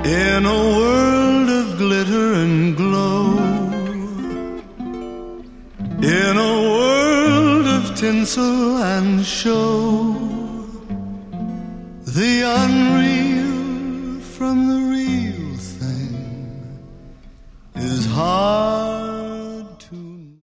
In a world of glitter and glow, in a world of tinsel and show, the unreal from the real thing is hard